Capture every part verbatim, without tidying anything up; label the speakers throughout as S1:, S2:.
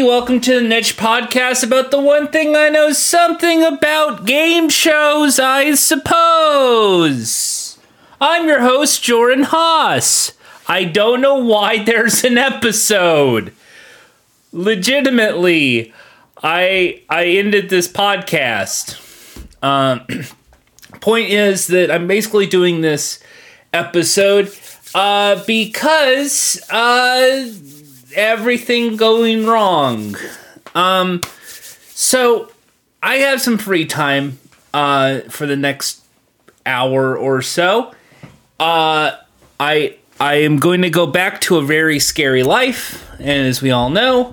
S1: welcome to the Niche Podcast about the one thing I know something about, game shows, I suppose. I'm your host, Jordan Haas. I don't know why there's an episode. Legitimately, I I ended this podcast. Um, point is that I'm basically doing this episode uh, because uh, everything going wrong. Um, so I have some free time uh, for the next hour or so. Uh, I I am going to go back to a very scary life, and as we all know.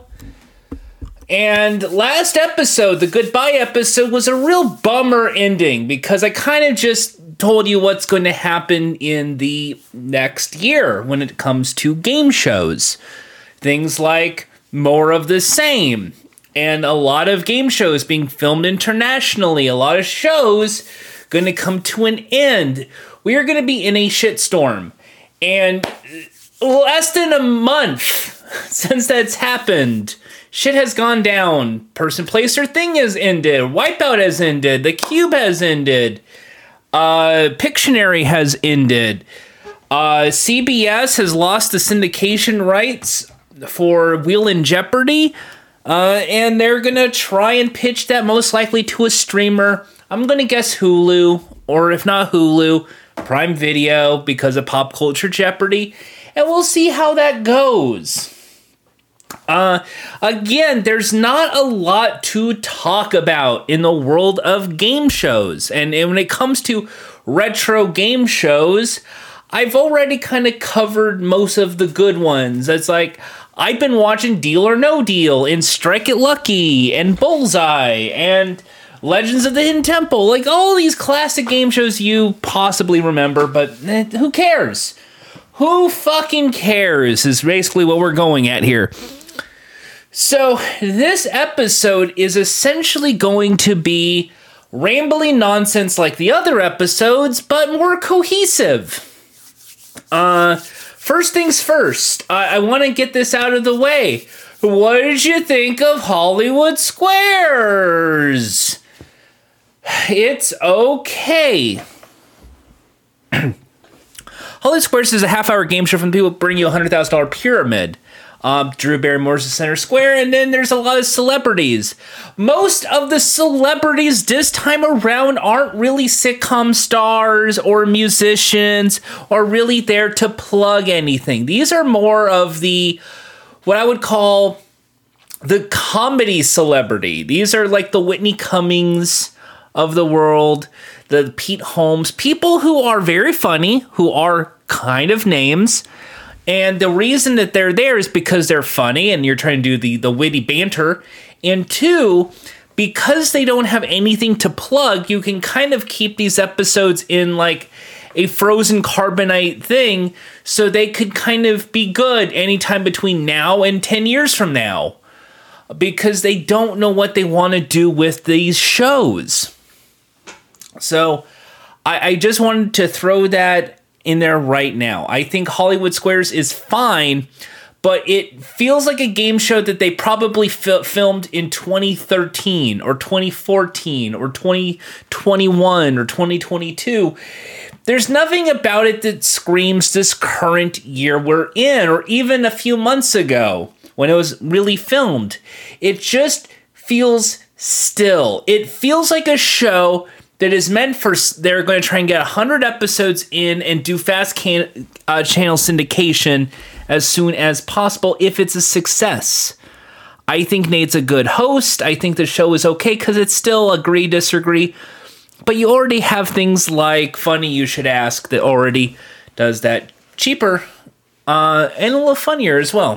S1: And last episode, the goodbye episode, was a real bummer ending because I kind of just told you what's going to happen in the next year when it comes to game shows. Things like more of the same, and a lot of game shows being filmed internationally, a lot of shows going to come to an end. We are going to be in a shitstorm, and less than a month since that's happened, shit has gone down. Person, Place, or Thing has ended. Wipeout has ended. The Cube has ended. Uh, Pictionary has ended. Uh, C B S has lost the syndication rights for Wheel in Jeopardy. Uh, and they're going to try and pitch that most likely to a streamer. I'm going to guess Hulu, or if not Hulu, Prime Video, because of Pop Culture Jeopardy. And we'll see how that goes. Uh, again, there's not a lot to talk about in the world of game shows. And, and when it comes to retro game shows, I've already kind of covered most of the good ones. It's like, I've been watching Deal or No Deal, and Strike It Lucky, and Bullseye, and Legends of the Hidden Temple. Like, all these classic game shows you possibly remember, but eh, who cares? Who fucking cares is basically what we're going at here. So, this episode is essentially going to be rambling nonsense like the other episodes, but more cohesive. Uh, first things first, I, I want to get this out of the way. What did you think of Hollywood Squares? It's okay. Hollywood Squares is a half-hour game show from the people who bring you a one hundred thousand dollars pyramid. Um, Drew Barrymore's the center square, and then there's a lot of celebrities. Most of the celebrities this time around aren't really sitcom stars or musicians or really there to plug anything. These are more of the, what I would call the comedy celebrity. These are like the Whitney Cummings of the world, the Pete Holmes, people who are very funny, who are kind of names. And the reason that they're there is because they're funny and you're trying to do the, the witty banter. And two, because they don't have anything to plug, you can kind of keep these episodes in like a frozen carbonite thing so they could kind of be good anytime between now and ten years from now. Because they don't know what they want to do with these shows. So I, I just wanted to throw that in there right now. I think Hollywood Squares is fine, but it feels like a game show that they probably fil- filmed in twenty thirteen or twenty fourteen or twenty twenty-one or twenty twenty-two. There's nothing about it that screams this current year we're in, or even a few months ago when it was really filmed. It just feels still. It feels like a show that is meant for, they're going to try and get one hundred episodes in and do fast can, uh, channel syndication as soon as possible if it's a success. I think Nate's a good host. I think the show is okay because it's still agree, disagree. But you already have things like Funny You Should Ask that already does that cheaper uh, and a little funnier as well.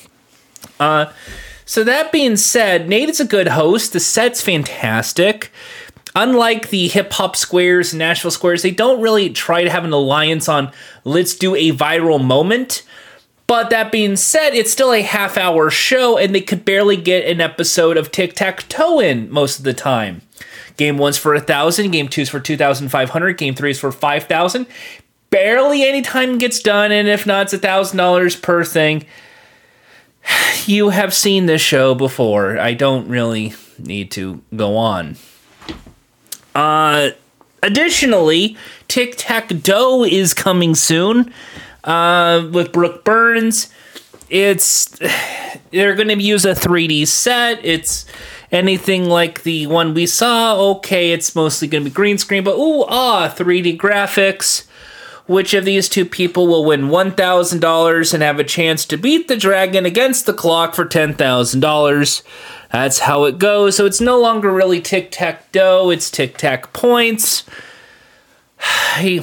S1: Uh, so that being said, Nate is a good host. The set's fantastic. Unlike the hip-hop squares and Nashville squares, they don't really try to have an alliance on let's do a viral moment. But that being said, it's still a half-hour show, and they could barely get an episode of Tic-Tac-Toe in most of the time. Game one's for one thousand, game two's for two thousand five hundred, game three's for five thousand. Barely any time gets done, and if not, it's one thousand dollars per thing. you have seen this show before. I don't really need to go on. Uh, additionally, Tic-Tac-Dough is coming soon uh, with Brooke Burns. It's they're going to use a three D set. It's anything like the one we saw. Okay, it's mostly going to be green screen, but ooh, ah, three D graphics. Which of these two people will win one thousand dollars and have a chance to beat the dragon against the clock for ten thousand dollars? That's how it goes. So it's no longer really tic-tac-dough, it's tic-tac points.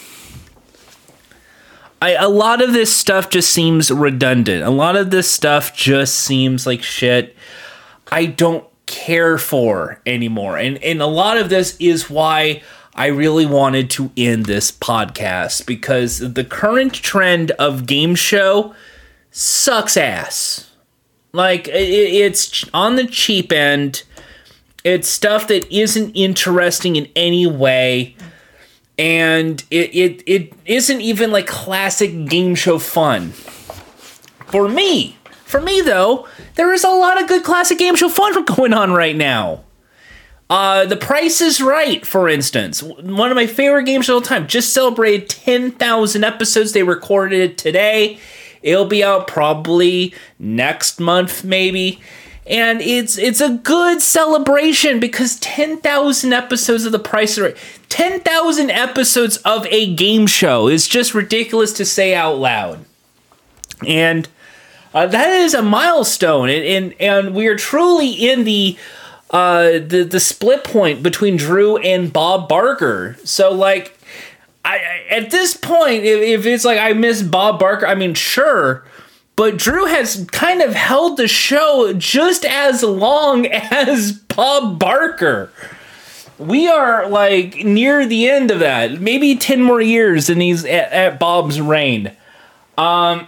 S1: I, a lot of this stuff just seems redundant. A lot of this stuff just seems like shit I don't care for anymore. And, and a lot of this is why I really wanted to end this podcast, because the current trend of game show sucks ass. Like, it, it's on the cheap end. It's stuff that isn't interesting in any way. And it, it, it isn't even like classic game show fun. For me, for me though, there is a lot of good classic game show fun going on right now. Uh, The Price is Right, for instance, one of my favorite games of all time, just celebrated ten thousand episodes. They recorded it today. It'll be out probably next month, maybe. And it's it's a good celebration because ten thousand episodes of The Price is Right, ten thousand episodes of a game show is just ridiculous to say out loud. And uh, that is a milestone. And, and, and we are truly in the... Uh, the the split point between Drew and Bob Barker. So, like, I, I at this point, if, if it's like I miss Bob Barker, I mean, sure, but Drew has kind of held the show just as long as Bob Barker. We are, like, near the end of that. Maybe ten more years and he's at, at Bob's reign. Um,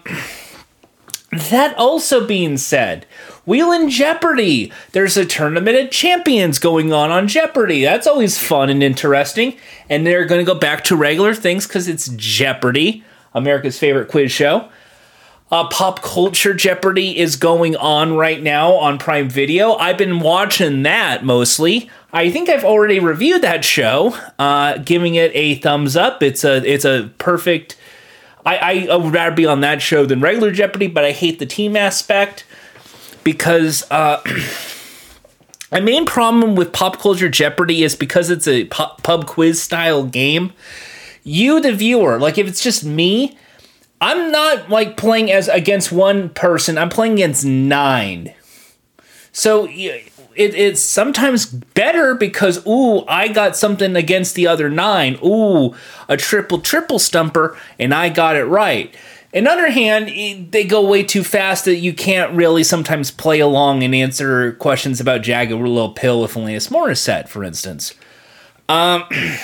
S1: that also being said, Wheel Jeopardy! There's a tournament of champions going on on Jeopardy! That's always fun and interesting. And they're going to go back to regular things because it's Jeopardy! America's favorite quiz show. Uh, Pop Culture Jeopardy! Is going on right now on Prime Video. I've been watching that mostly. I think I've already reviewed that show, uh, giving it a thumbs up. It's a it's a perfect... I, I, I would rather be on that show than regular Jeopardy! But I hate the team aspect. Because uh, my main problem with Pop Culture Jeopardy is because it's a pub, pub quiz style game. You, the viewer, like if it's just me, I'm not like playing as against one person. I'm playing against nine. So it, it's sometimes better because, ooh, I got something against the other nine. Ooh, a triple triple stumper, and I got it right. On the other hand, they go way too fast that you can't really sometimes play along and answer questions about Jagged Little Pill with Alanis Morissette, for instance. Um,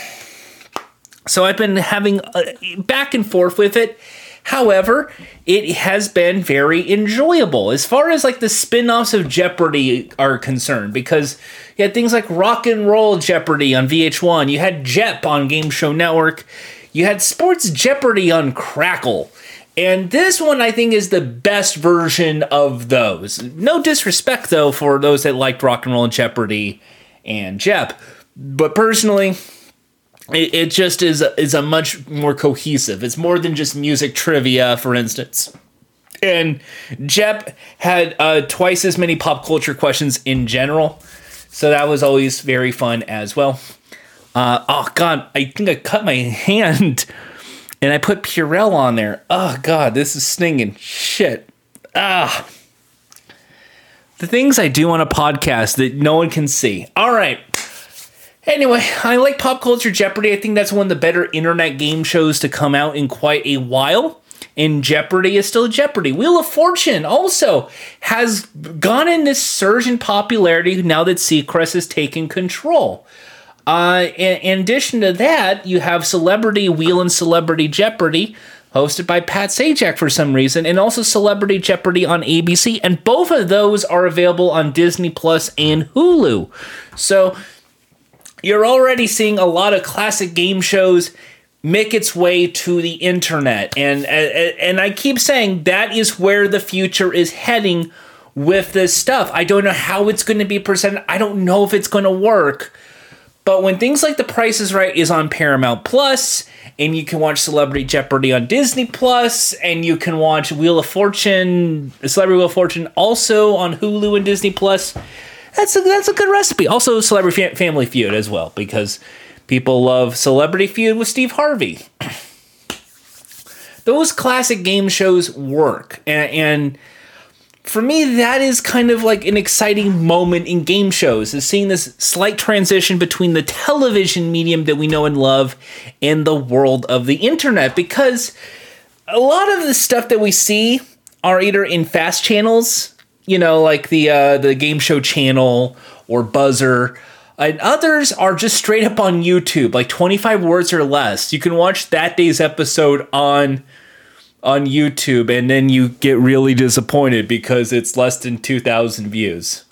S1: so I've been having a back and forth with it. However, it has been very enjoyable as far as like the spin-offs of Jeopardy are concerned, because you had things like Rock and Roll Jeopardy on V H one. You had Jep on Game Show Network. You had Sports Jeopardy on Crackle. And this one, I think, is the best version of those. No disrespect, though, for those that liked Rock and Roll and Jeopardy and Jep. But personally, it, it just is a, is a much more cohesive. It's more than just music trivia, for instance. And Jep had uh, twice as many pop culture questions in general. So that was always very fun as well. Uh, oh, God, I think I cut my hand... And I put Purell on there. Oh, God, this is stinging. Shit. Ah. The things I do on a podcast that no one can see. All right. Anyway, I like Pop Culture Jeopardy! I think that's one of the better internet game shows to come out in quite a while. And Jeopardy is still Jeopardy! Wheel of Fortune also has gone in this surge in popularity now that Seacrest has taken control. Uh, in, in addition to that, you have Celebrity Wheel and Celebrity Jeopardy! Hosted by Pat Sajak for some reason, and also Celebrity Jeopardy! On A B C, and both of those are available on Disney Plus and Hulu. So you're already seeing a lot of classic game shows make its way to the internet. And, and and I keep saying that is where the future is heading with this stuff. I don't know how it's going to be presented. I don't know if it's going to work. But when things like The Price is Right is on Paramount Plus, and you can watch Celebrity Jeopardy on Disney Plus, and you can watch Wheel of Fortune, Celebrity Wheel of Fortune also on Hulu and Disney Plus, that's a, that's a good recipe. Also Celebrity Fa- Family Feud as well, because people love Celebrity Feud with Steve Harvey. Those classic game shows work. And, and for me, that is kind of like an exciting moment in game shows, is seeing this slight transition between the television medium that we know and love and the world of the internet. Because a lot of the stuff that we see are either in fast channels, you know, like the uh, the Game Show Channel or Buzzer, and others are just straight up on YouTube, like twenty-five words or less. You can watch that day's episode on on YouTube, and then you get really disappointed because it's less than two thousand views.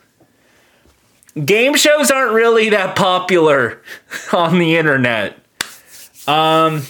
S1: Game shows aren't really that popular on the internet. Um,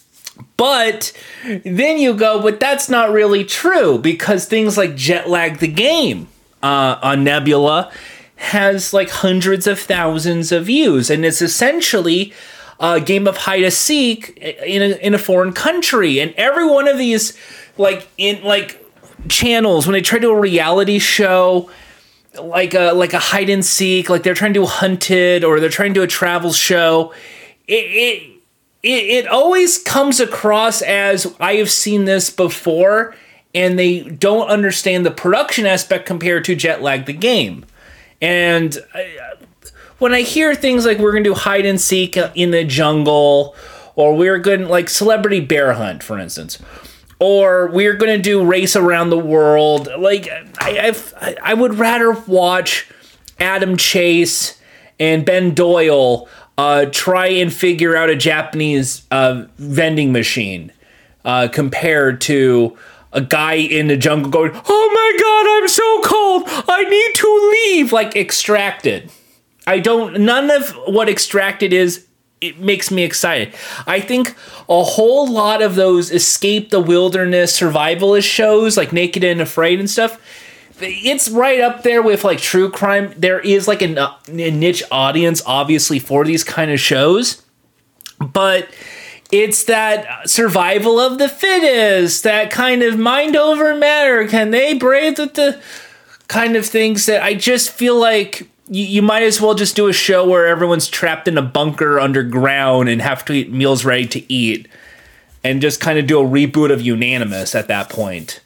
S1: but then you go, but that's not really true, because things like Jetlag the Game uh, on Nebula has like hundreds of thousands of views, and it's essentially a game of hide and seek in a, in a foreign country. And every one of these, like in like channels, when they try to do a reality show, like a like a hide and seek, like they're trying to do Hunted, or they're trying to do a travel show, it it it, it always comes across as, I have seen this before, and they don't understand the production aspect compared to Jetlag the Game. And I, when I hear things like we're going to do hide and seek in the jungle, or we're going to, like Celebrity Bear Hunt, for instance, or we're going to do Race Around the World, like I I've, I would rather watch Adam Chase and Ben Doyle uh, try and figure out a Japanese uh, vending machine uh, compared to a guy in the jungle going, "Oh my God, I'm so cold, I need to leave," like Extracted. I don't, none of what Extracted is, it makes me excited. I think a whole lot of those escape the wilderness survivalist shows, like Naked and Afraid and stuff, it's right up there with like true crime. There is like a, a niche audience, obviously, for these kind of shows, but it's that survival of the fittest, that kind of mind over matter. Can they brave the, the kind of things that I just feel like you, you might as well just do a show where everyone's trapped in a bunker underground and have to eat meals ready to eat, and just kind of do a reboot of Unanimous at that point.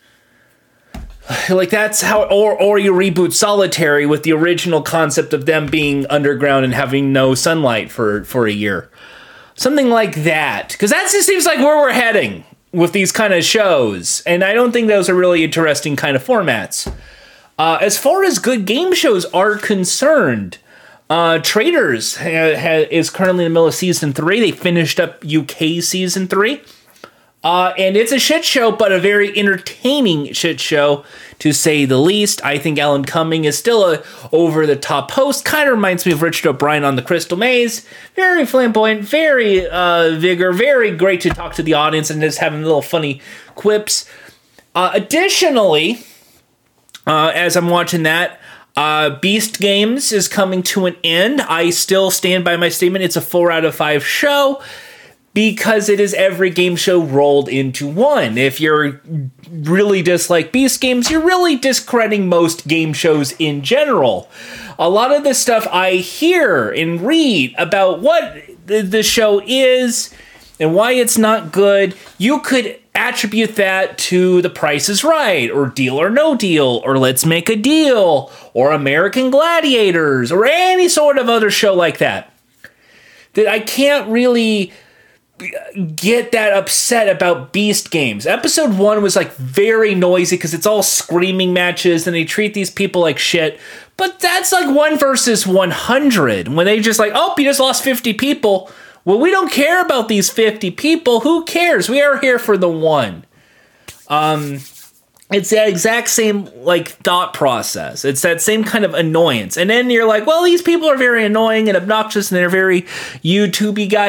S1: Like that's how, or or you reboot Solitary with the original concept of them being underground and having no sunlight for, for a year. Something like that. Because that just seems like where we're heading with these kind of shows. And I don't think those are really interesting kind of formats. Uh, as far as good game shows are concerned, uh, Traitors ha- ha- is currently in the middle of season three. They finished up U K season three. Uh, and it's a shit show, but a very entertaining shit show, to say the least. I think Alan Cumming is still a over-the-top host. Kind of reminds me of Richard O'Brien on The Crystal Maze. Very flamboyant, very uh, vigor, very great to talk to the audience and just having little funny quips. Uh, additionally, uh, as I'm watching that, uh, Beast Games is coming to an end. I still stand by my statement. It's a four out of five show, because it is every game show rolled into one. If you're really dislike Beast Games, you're really discrediting most game shows in general. A lot of the stuff I hear and read about what the, the show is and why it's not good, you could attribute that to The Price is Right, or Deal or No Deal, or Let's Make a Deal, or American Gladiators, or any sort of other show like that. That I can't really get that upset about Beast Games. Episode one was like very noisy because it's all screaming matches and they treat these people like shit. But that's like one versus one hundred. When they just like, oh, you just lost fifty people. Well, we don't care about these fifty people. Who cares? We are here for the one. Um, it's that exact same like thought process. It's that same kind of annoyance. And then you're like, well, these people are very annoying and obnoxious and they're very YouTubey guy.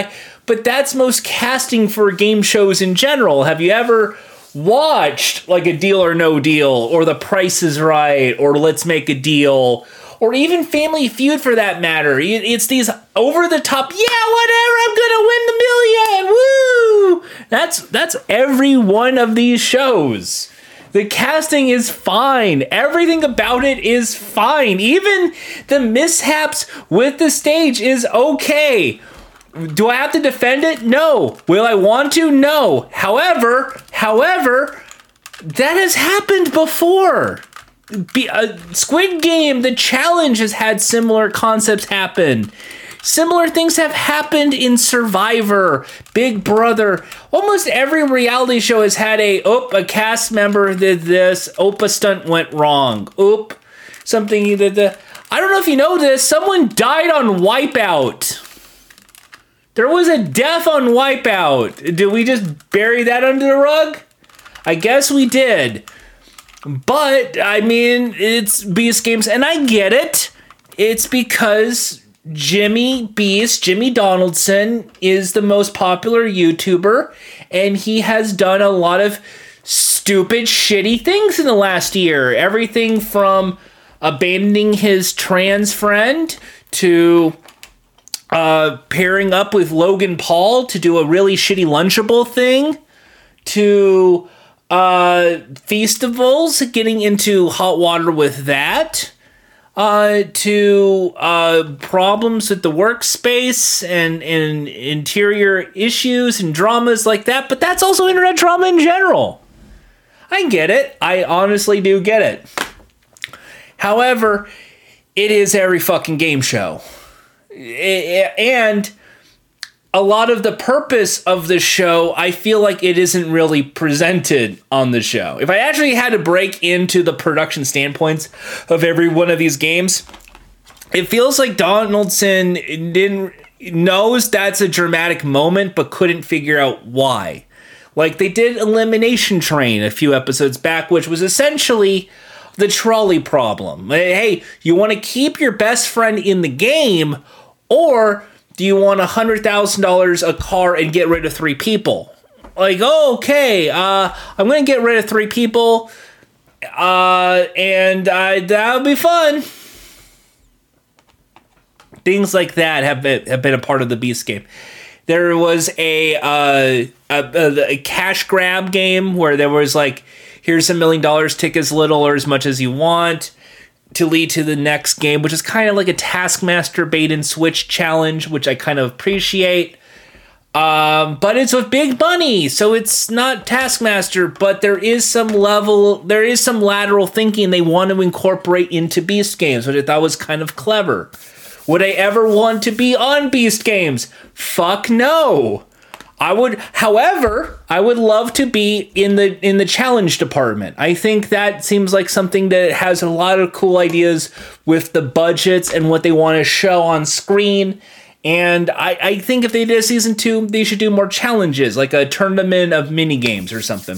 S1: but that's most casting for game shows in general. Have you ever watched like a Deal or No Deal, or The Price is Right, or Let's Make a Deal, or even Family Feud for that matter? It's these over-the-top, yeah, whatever, I'm gonna win the million, woo! That's, that's every one of these shows. The casting is fine. Everything about it is fine. Even the mishaps with the stage is okay. Do I have to defend it? No. Will I want to? No. However, however, that has happened before. Be, uh, Squid Game, the challenge, has had similar concepts happen. Similar things have happened in Survivor, Big Brother. Almost every reality show has had a, oop, a cast member did this, oop, a stunt went wrong, oop, something you did the. I don't know if you know this, someone died on Wipeout. There was a death on Wipeout. Did we just bury that under the rug? I guess we did. But, I mean, it's Beast Games, and I get it. It's because Jimmy Beast, Jimmy Donaldson, is the most popular YouTuber, and he has done a lot of stupid, shitty things in the last year. Everything from abandoning his trans friend to uh, pairing up with Logan Paul to do a really shitty Lunchable thing to uh, festivals, getting into hot water with that. Uh, to uh, problems with the workspace and, and interior issues and dramas like that, but that's also internet drama in general. I get it. I honestly do get it. However, it is every fucking game show. It, and a lot of the purpose of the show, I feel like it isn't really presented on the show. If I actually had to break into the production standpoints of every one of these games, it feels like Donaldson didn't knows that's a dramatic moment, but couldn't figure out why. Like they did Elimination Train a few episodes back, which was essentially the trolley problem. Hey, you want to keep your best friend in the game, or do you want one hundred thousand dollars a car and get rid of three people? Like, oh, okay, uh, I'm going to get rid of three people, uh, and uh, that'll be fun. Things like that have been, have been a part of the Beast game. There was a, uh, a, a, a cash grab game where there was like, here's a million dollars, take as little or as much as you want, to lead to the next game, which is kind of like a Taskmaster bait and switch challenge, which I kind of appreciate. Um, but it's with big money, so it's not Taskmaster, but there is some level, there is some lateral thinking they want to incorporate into Beast Games, which I thought was kind of clever. Would I ever want to be on Beast Games? Fuck no. I would, however, I would love to be in the in the challenge department. I think that seems like something that has a lot of cool ideas with the budgets and what they want to show on screen. And I, I think if they did a season two, they should do more challenges, like a tournament of mini games or something.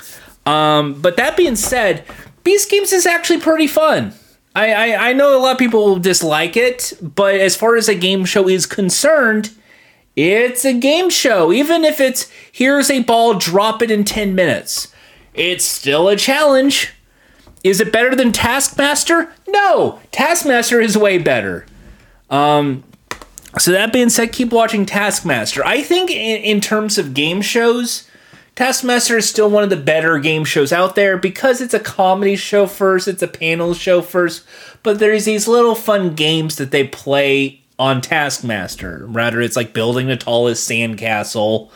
S1: Um, but that being said, Beast Games is actually pretty fun. I, I, I know a lot of people dislike it, but as far as a game show is concerned, it's a game show. Even if it's, here's a ball, drop it in ten minutes. It's still a challenge. Is it better than Taskmaster? No. Taskmaster is way better. Um, so that being said, keep watching Taskmaster. I think in, in terms of game shows, Taskmaster is still one of the better game shows out there because it's a comedy show first, it's a panel show first, but there's these little fun games that they play on Taskmaster. Rather, it's like building the tallest sandcastle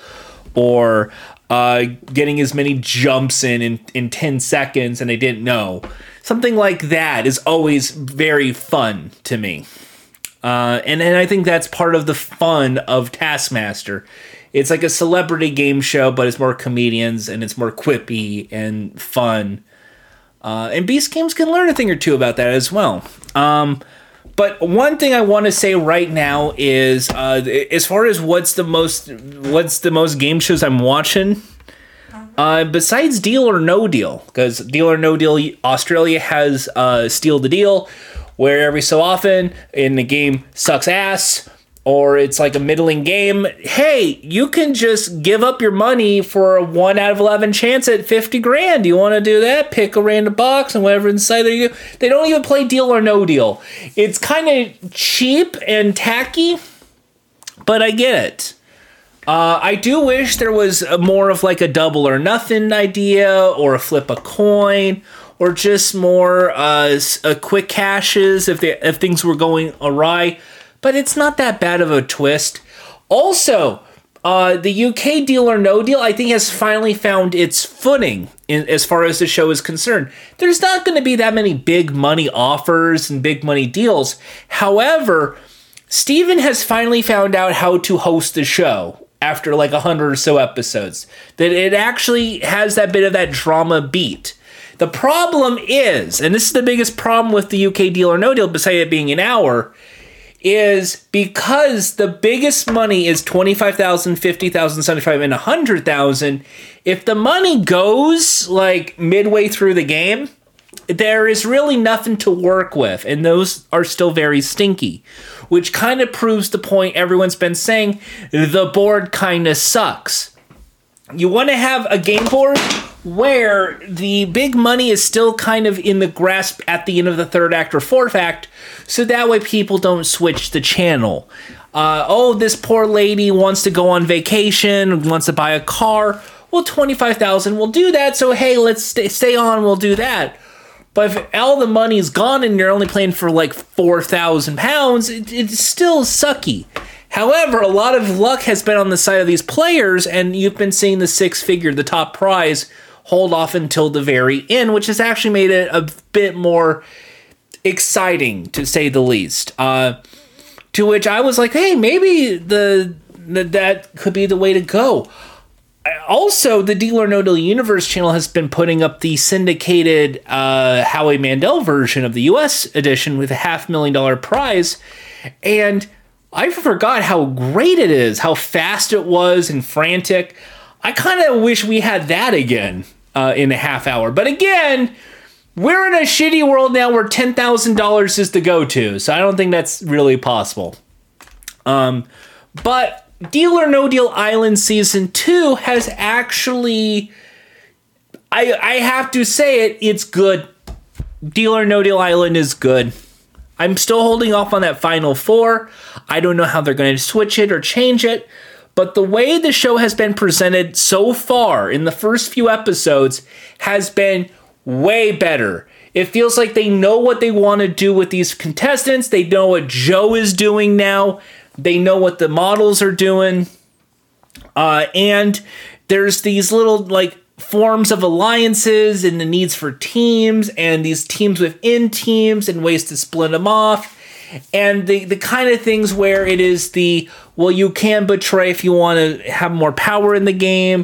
S1: or uh, getting as many jumps in, in in ten seconds and I didn't know. Something like that is always very fun to me. Uh, and, and I think that's part of the fun of Taskmaster. It's like a celebrity game show, but it's more comedians and it's more quippy and fun. Uh, and Beast Games can learn a thing or two about that as well. Um... But one thing I want to say right now is, uh, as far as what's the most, what's the most game shows I'm watching, uh, besides Deal or No Deal, because Deal or No Deal, Australia has uh, Steal the Deal, where every so often in the game sucks ass, or it's like a middling game, hey, you can just give up your money for a one out of eleven chance at fifty grand. You want to do that? Pick a random box and whatever inside there you go. They don't even play Deal or No Deal. It's kind of cheap and tacky, but I get it. Uh, I do wish there was a more of like a double or nothing idea, or a flip a coin, or just more uh, uh, quick cashes if they, if things were going awry. But it's not that bad of a twist. Also, uh, the U K Deal or No Deal, I think, has finally found its footing in, as far as the show is concerned. There's not going to be that many big money offers and big money deals. However, Steven has finally found out how to host the show after like a hundred or so episodes. That it actually has that bit of that drama beat. The problem is, and this is the biggest problem with the U K Deal or No Deal, besides it being an hour, is because the biggest money is twenty-five thousand, fifty thousand, seventy-five, and one hundred thousand. If the money goes like midway through the game, there is really nothing to work with, and those are still very stinky, which kind of proves the point everyone's been saying: the board kind of sucks. You want to have a game board where the big money is still kind of in the grasp at the end of the third act or fourth act, so that way people don't switch the channel. Uh, oh, this poor lady wants to go on vacation, wants to buy a car. Well, twenty-five thousand will do that, so hey, let's stay, stay on, we'll do that. But if all the money's gone and you're only playing for like four thousand pounds, it, it's still sucky. However, a lot of luck has been on the side of these players, and you've been seeing the six-figure, the top prize, hold off until the very end, which has actually made it a bit more exciting, to say the least. Uh, to which I was like, hey, maybe the, the that could be the way to go. Also, the Deal or No Deal Universe channel has been putting up the syndicated uh, Howie Mandel version of the U S edition with a half million dollar prize, and I forgot how great it is, how fast it was and frantic. I kind of wish we had that again uh, in a half hour. But again, we're in a shitty world now where ten thousand dollars is the go-to, so I don't think that's really possible. Um, but Deal or No Deal Island Season two has actually, I, I have to say it, it's good. Deal or No Deal Island is good. I'm still holding off on that final four. I don't know how they're going to switch it or change it, but the way the show has been presented so far in the first few episodes has been way better. It feels like they know what they want to do with these contestants. They know what Joe is doing now. They know what the models are doing. Uh, and there's these little like forms of alliances and the needs for teams and these teams within teams and ways to split them off. And the, the kind of things where it is the, well, you can betray if you want to have more power in the game.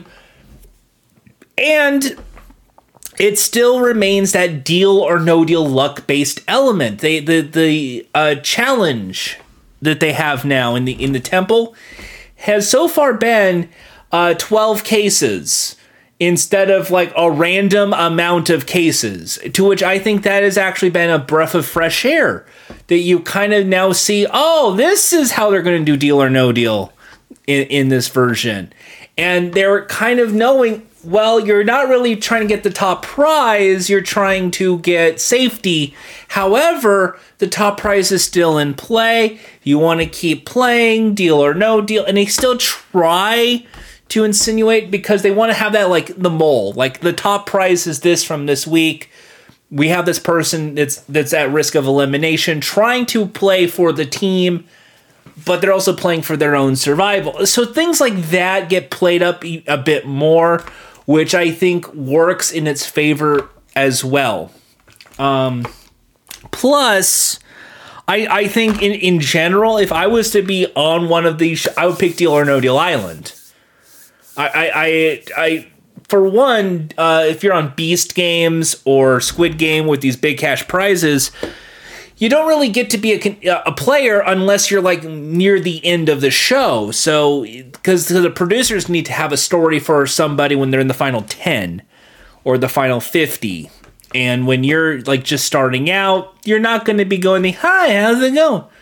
S1: And it still remains that deal or no deal luck based element. They the the uh, challenge that they have now in the in the temple has so far been uh, twelve cases instead of like a random amount of cases, to which I think that has actually been a breath of fresh air, that you kind of now see, oh, this is how they're going to do deal or no deal in, in this version. And they're kind of knowing, well, you're not really trying to get the top prize, you're trying to get safety. However, the top prize is still in play. You want to keep playing, deal or no deal. And they still try to insinuate, because they want to have that, like, the mole. Like, the top prize is this from this week. We have this person that's that's at risk of elimination, trying to play for the team, but they're also playing for their own survival. So things like that get played up a bit more, which I think works in its favor as well. Um, plus, I, I think in, in general, if I was to be on one of these, I would pick Deal or No Deal Island. I, I, I, I for one, uh, if you're on Beast Games or Squid Game with these big cash prizes, you don't really get to be a, a player unless you're like near the end of the show. So, because the producers need to have a story for somebody when they're in the final ten or the final fifty. And when you're like just starting out, you're not going to be going, hi, how's it going?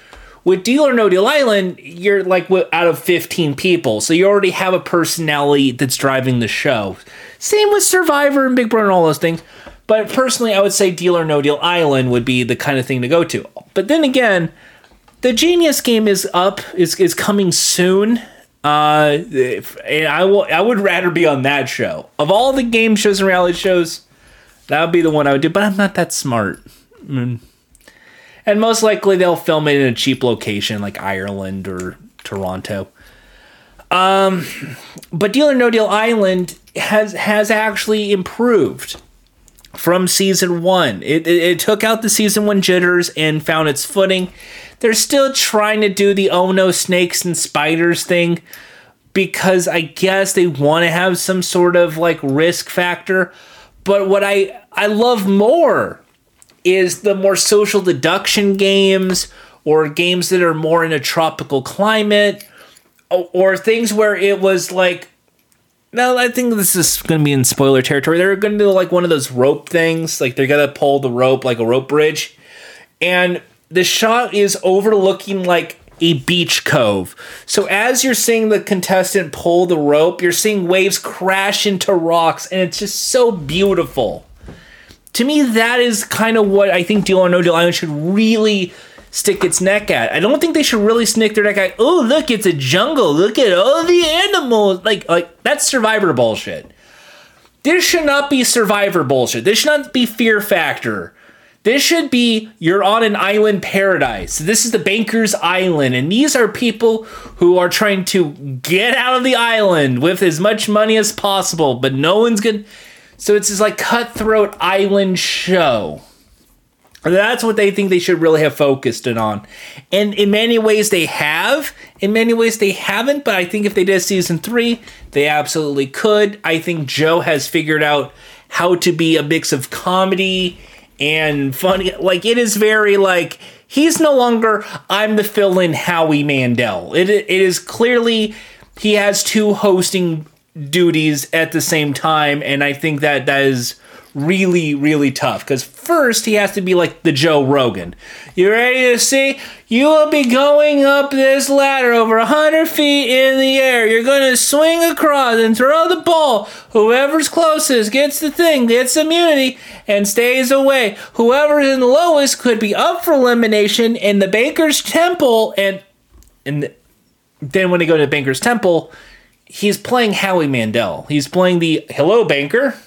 S1: With Deal or No Deal Island, you're like out of fifteen people, so you already have a personality that's driving the show. Same with Survivor and Big Brother and all those things. But personally, I would say Deal or No Deal Island would be the kind of thing to go to. But then again, the Genius Game is up, is is coming soon. Uh, and I will, I would rather be on that show. Of all the game shows and reality shows, that would be the one I would do. But I'm not that smart. Mm. And most likely they'll film it in a cheap location like Ireland or Toronto. Um, but Deal or No Deal Island has has actually improved from season one. It, it, it took out the season one jitters and found its footing. They're still trying to do the oh no snakes and spiders thing because I guess they want to have some sort of like risk factor. But what I, I love more is the more social deduction games or games that are more in a tropical climate or, or things where it was like, no, I think this is going to be in spoiler territory. They're going to do like one of those rope things. Like they're going to pull the rope like a rope bridge. And the shot is overlooking like a beach cove. So as you're seeing the contestant pull the rope, you're seeing waves crash into rocks. And it's just so beautiful. To me, that is kind of what I think Deal or No Deal Island should really stick its neck at. I don't think they should really stick their neck at, oh, look, it's a jungle. Look at all the animals. Like, like that's Survivor bullshit. This should not be Survivor bullshit. This should not be Fear Factor. This should be you're on an island paradise. This is the Banker's Island. And these are people who are trying to get out of the island with as much money as possible. But no one's good. So it's this like cutthroat island show. That's what they think they should really have focused it on. And in many ways they have. In many ways they haven't. But I think if they did season three, they absolutely could. I think Joe has figured out how to be a mix of comedy and funny. Like, it is very like, he's no longer, I'm the fill-in Howie Mandel. It, it is clearly, he has two hosting duties at the same time. And I think that that is really, really tough. Because first, he has to be like the Joe Rogan. You ready to see? You will be going up this ladder over one hundred feet in the air. You're going to swing across and throw the ball. Whoever's closest gets the thing, gets immunity, and stays away. Whoever's in the lowest could be up for elimination in the Banker's Temple. And, and then when they go to Banker's Temple, he's playing Howie Mandel. He's playing the, hello, Banker.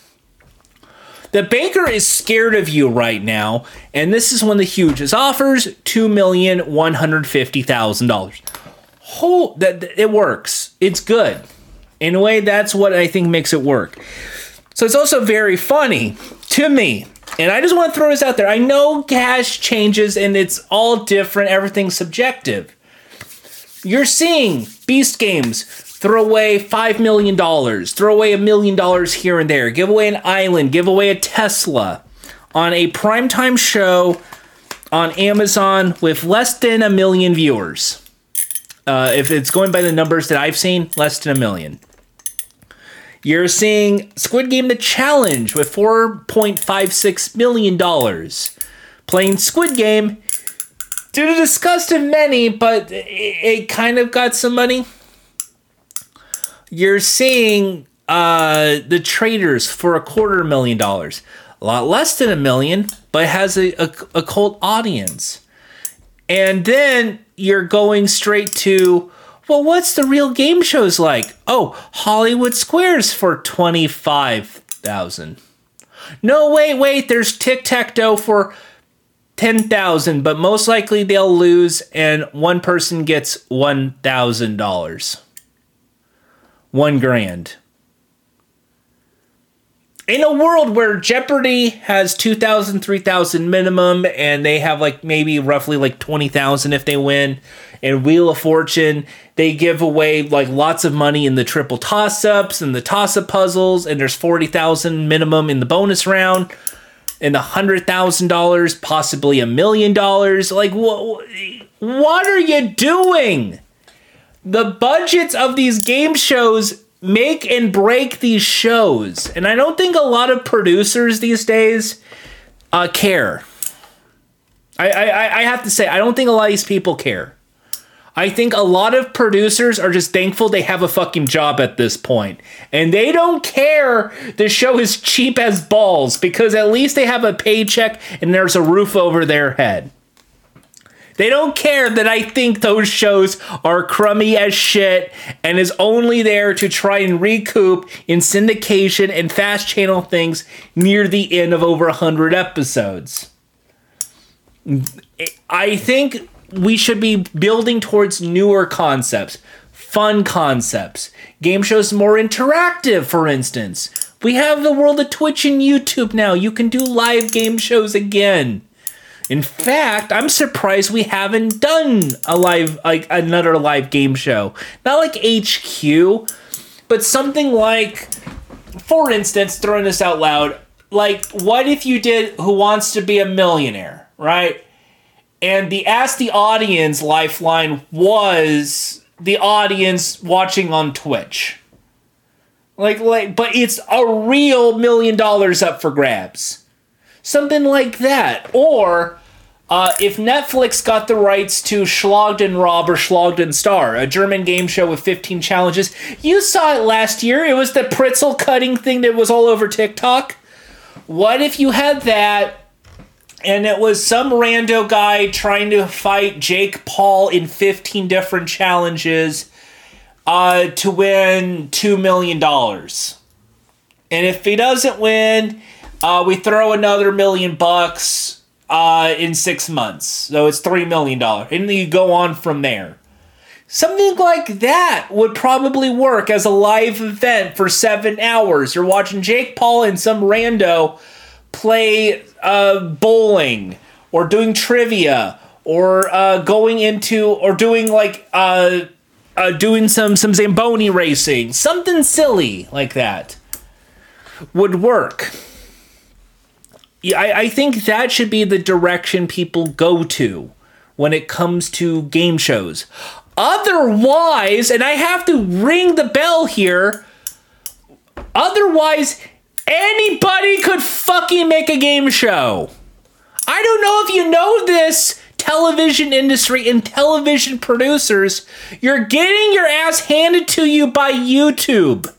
S1: The banker is scared of you right now, and this is one of the hugest offers, two million one hundred fifty thousand dollars. Oh, that it works. It's good. In a way, that's what I think makes it work. So it's also very funny to me. And I just want to throw this out there. I know cash changes, and it's all different. Everything's subjective. You're seeing Beast Games throw away five million dollars, throw away a million dollars here and there, give away an island, give away a Tesla on a primetime show on Amazon with less than a million viewers. Uh, if it's going by the numbers that I've seen, less than a million. You're seeing Squid Game The Challenge with four point five six million dollars. Playing Squid Game, to the disgust of many, but it, it kind of got some money. You're seeing uh, The Traitors for a quarter million dollars. A lot less than a million, but has a, a, a cult audience. And then you're going straight to, well, what's the real game shows like? Oh, Hollywood Squares for twenty-five thousand dollars. No, wait, wait, there's Tic-Tac-Toe for ten thousand dollars, but most likely they'll lose and one person gets one thousand dollars. One grand. In a world where Jeopardy has two thousand, three thousand minimum, and they have like maybe roughly like twenty thousand if they win, and Wheel of Fortune, they give away like lots of money in the triple toss-ups and the toss-up puzzles, and there's forty thousand minimum in the bonus round, and one hundred thousand dollars, possibly a million dollars. Like, wh- what are you doing? The budgets of these game shows make and break these shows. And I don't think a lot of producers these days uh, care. I, I, I have to say, I don't think a lot of these people care. I think a lot of producers are just thankful they have a fucking job at this point. And they don't care the show is cheap as balls because at least they have a paycheck and there's a roof over their head. They don't care that I think those shows are crummy as shit and is only there to try and recoup in syndication and fast channel things near the end of over one hundred episodes. I think we should be building towards newer concepts, fun concepts, game shows more interactive, for instance. We have the world of Twitch and YouTube now. You can do live game shows again. In fact, I'm surprised we haven't done a live, like another live game show. Not like H Q, but something like, for instance, throwing this out loud, like what if you did Who Wants to Be a Millionaire, right? And the Ask the Audience lifeline was the audience watching on Twitch. Like, like, but it's a real million dollars up for grabs. Something like that. Or uh, if Netflix got the rights to Schlagged and Rob or Schlagged and Star, a German game show with fifteen challenges. You saw it last year. It was the pretzel cutting thing that was all over TikTok. What if you had that and it was some rando guy trying to fight Jake Paul in fifteen different challenges uh, to win two million dollars. And if he doesn't win, uh, we throw another million bucks uh, in six months. So it's three million dollars. And then you go on from there. Something like that would probably work as a live event for seven hours. You're watching Jake Paul and some rando play uh, bowling or doing trivia or uh, going into or doing like uh, uh, doing some some Zamboni racing. Something silly like that would work. Yeah, I, I think that should be the direction people go to when it comes to game shows. Otherwise, and I have to ring the bell here, otherwise anybody could fucking make a game show. I don't know if you know this, television industry and television producers. You're getting your ass handed to you by YouTube.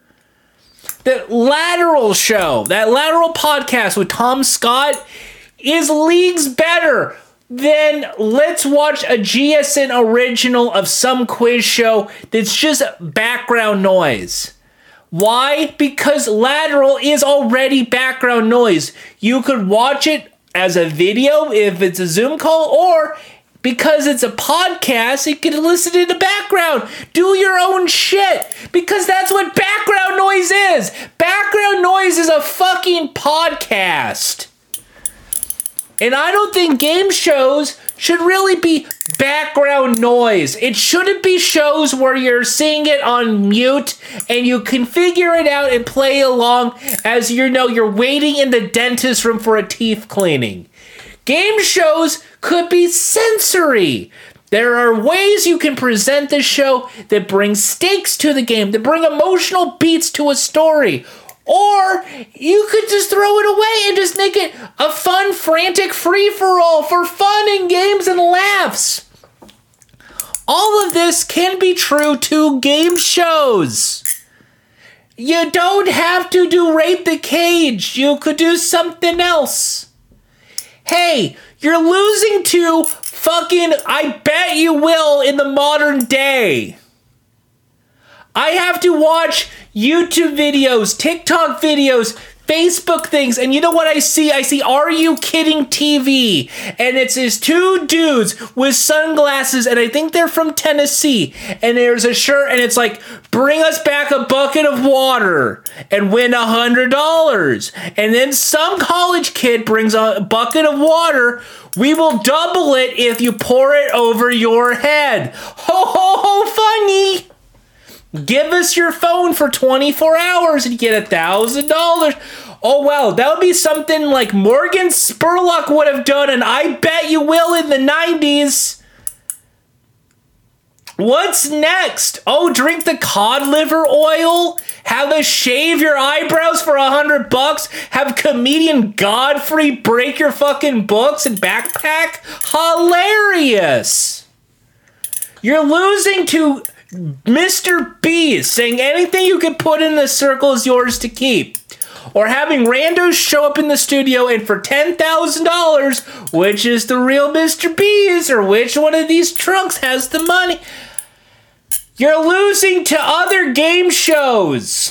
S1: That Lateral show, that Lateral podcast with Tom Scott is leagues better than let's watch a G S N original of some quiz show that's just background noise. Why? Because Lateral is already background noise. You could watch it as a video if it's a Zoom call, or because it's a podcast, you can listen in the background. Do your own shit. Because that's what background noise is. Background noise is a fucking podcast. And I don't think game shows should really be background noise. It shouldn't be shows where you're seeing it on mute and you can figure it out and play along as you know you're waiting in the dentist room for a teeth cleaning. Game shows could be sensory. There are ways you can present the show that bring stakes to the game, that bring emotional beats to a story. Or you could just throw it away and just make it a fun, frantic free-for-all for fun and games and laughs. All of this can be true to game shows. You don't have to do Rape the Cage. You could do something else. Hey, you're losing to fucking I Bet You Will in the modern day. I have to watch YouTube videos, TikTok videos, Facebook things, and you know what I see? I see Are You Kidding T V, and it's these two dudes with sunglasses, and I think they're from Tennessee, and there's a shirt, and it's like, bring us back a bucket of water and win a hundred dollars. And then some college kid brings a bucket of water. We will double it if you pour it over your head. Ho, ho, ho, funny. Give us your phone for twenty-four hours and you get a thousand dollars. Oh, wow. That would be something like Morgan Spurlock would have done, and I Bet You Will in the nineties. What's next? Oh, drink the cod liver oil? Have us shave your eyebrows for a hundred bucks? Have comedian Godfrey break your fucking books and backpack? Hilarious. You're losing to Mister Beast saying anything you can put in the circle is yours to keep. Or having randos show up in the studio and for ten thousand dollars, which is the real Mister Beast or which one of these trunks has the money. You're losing to other game shows.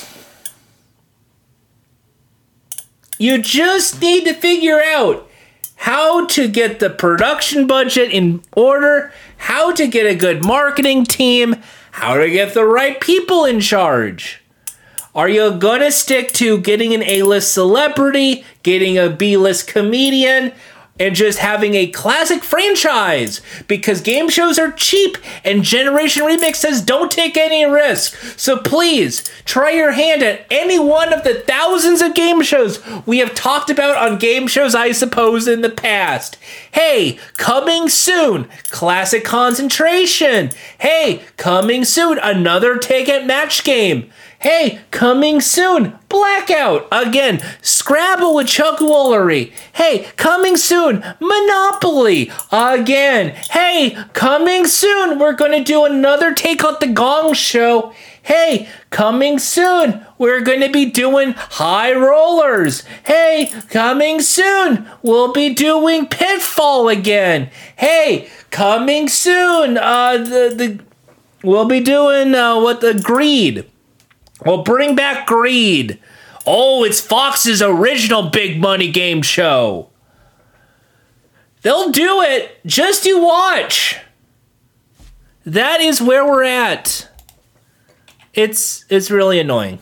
S1: You just need to figure out how to get the production budget in order, how to get a good marketing team, how to get the right people in charge. Are you going to stick to getting an A-list celebrity, getting a B-list comedian, and just having a classic franchise? Because game shows are cheap, and Generation Remix says don't take any risk. So please, try your hand at any one of the thousands of game shows we have talked about on Game Shows, I Suppose, in the past. Hey, coming soon, Classic Concentration. Hey, coming soon, another Take It Match game. Hey, coming soon, Blackout. Again, Scrabble with Chuck Woolery. Hey, coming soon, Monopoly. Again. Hey, coming soon, we're going to do another Take Out the Gong show. Hey, coming soon, we're going to be doing High Rollers. Hey, coming soon, we'll be doing Pitfall again. Hey, coming soon, uh, the, the, we'll be doing, uh, what, the Greed. Well, bring back Greed. Oh, it's Fox's original big money game show. They'll do it. Just you watch. That is where we're at. It's it's really annoying.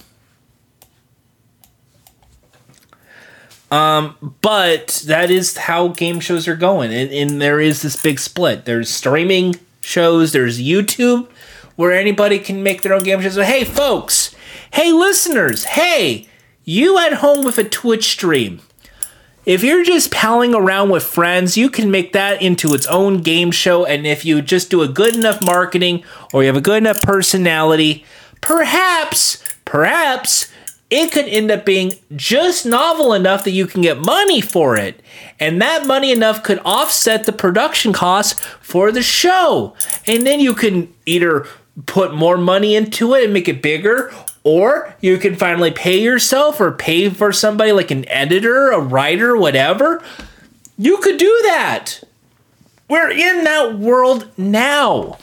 S1: Um, but that is how game shows are going. And, and there is this big split. There's streaming shows. There's YouTube, where anybody can make their own game shows. So, hey, folks. Hey, listeners, hey, you at home with a Twitch stream. If you're just palling around with friends, you can make that into its own game show. And if you just do a good enough marketing or you have a good enough personality, perhaps, perhaps it could end up being just novel enough that you can get money for it. And that money enough could offset the production costs for the show. And then you can either put more money into it and make it bigger, or you can finally pay yourself or pay for somebody like an editor, a writer, whatever. You could do that. We're in that world now.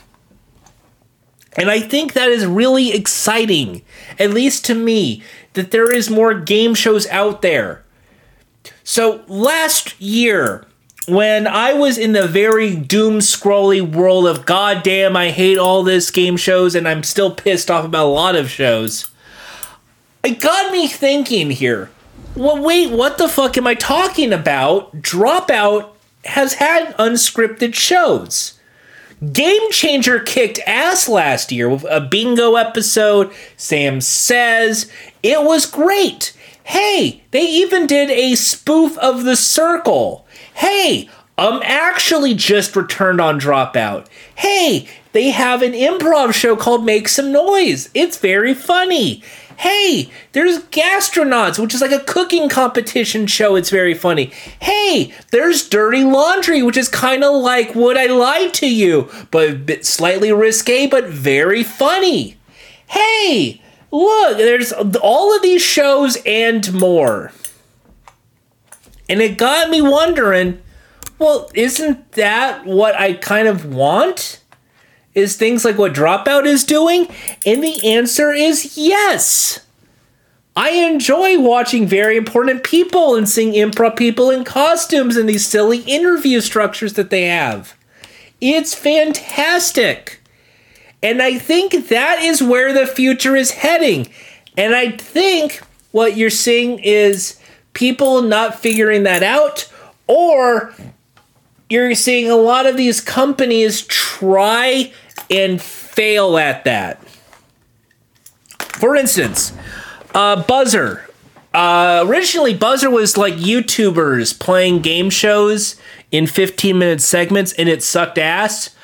S1: And I think that is really exciting, at least to me, that there is more game shows out there. So last year, when I was in the very doom-scrolly world of goddamn, I hate all this game shows and I'm still pissed off about a lot of shows, it got me thinking here. Well, wait, what the fuck am I talking about? Dropout has had unscripted shows. Game Changer kicked ass last year with a bingo episode. Sam Says. It was great. Hey, they even did a spoof of The Circle. Hey, um, actually just returned on Dropout. Hey, they have an improv show called Make Some Noise. It's very funny. Hey, there's Gastronauts, which is like a cooking competition show. It's very funny. Hey, there's Dirty Laundry, which is kind of like Would I Lie to You, but a bit slightly risque, but very funny. Hey, look, there's all of these shows and more. And it got me wondering, well, isn't that what I kind of want? Is things like what Dropout is doing? And the answer is yes. I enjoy watching very important people and seeing improv people in costumes and these silly interview structures that they have. It's fantastic. And I think that is where the future is heading. And I think what you're seeing is people not figuring that out, or you're seeing a lot of these companies try and fail at that. For instance, uh, Buzzer. Uh, originally, Buzzer was like YouTubers playing game shows in fifteen minute segments, and it sucked ass.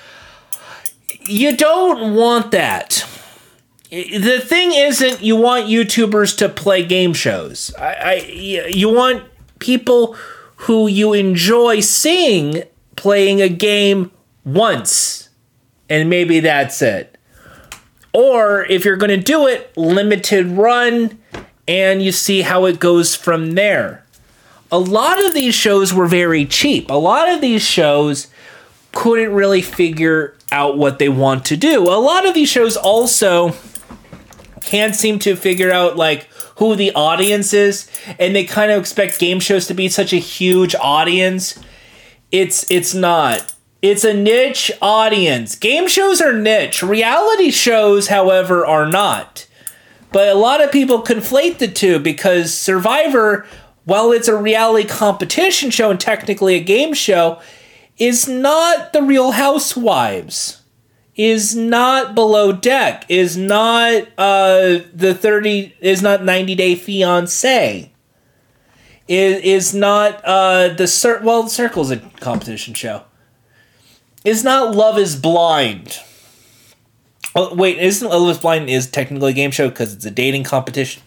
S1: You don't want that. The thing isn't you want YouTubers to play game shows. I, I, you want people who you enjoy seeing playing a game once. and maybe that's it. Or if you're going to do it, limited run, and you see how it goes from there. A lot of these shows were very cheap. A lot of these shows couldn't really figure out what they want to do. A lot of these shows also can't seem to figure out like who the audience is, and they kind of expect game shows to be such a huge audience. It's it's not. It's a niche audience. Game shows are niche. Reality shows, however, are not. But a lot of people conflate the two because Survivor, while it's a reality competition show and technically a game show, is not The Real Housewives, is not Below Deck, is not uh, the thirty, is not ninety Day Fiancé, is is not uh, the Cir- well, the Circle's a competition show. Is not Love Is Blind. Oh, wait, isn't Love Is Blind is technically a game show because it's a dating competition?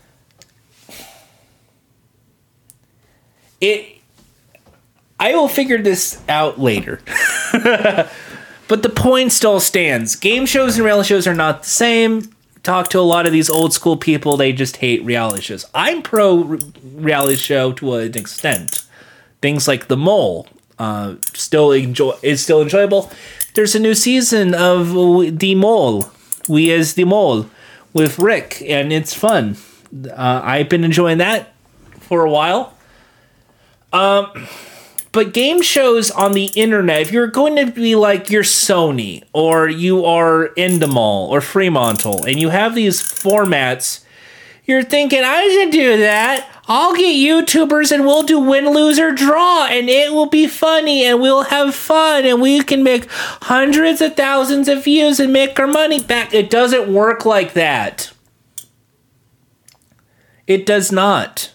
S1: It. I will figure this out later. But the point still stands. Game shows and reality shows are not the same. Talk to a lot of these old school people, they just hate reality shows. I'm pro re- reality show to an extent. Things like The Mole uh, still enjoy is still enjoyable. There's a new season of The Mole. We as The Mole with Rick, and it's fun. Uh, I've been enjoying that for a while. Um... But game shows on the internet, if you're going to be like you're Sony or you are Endemol or Fremantle and you have these formats, you're thinking, I can do that. I'll get YouTubers and we'll do win, lose, or draw and it will be funny and we'll have fun and we can make hundreds of thousands of views and make our money back. It doesn't work like that. It does not.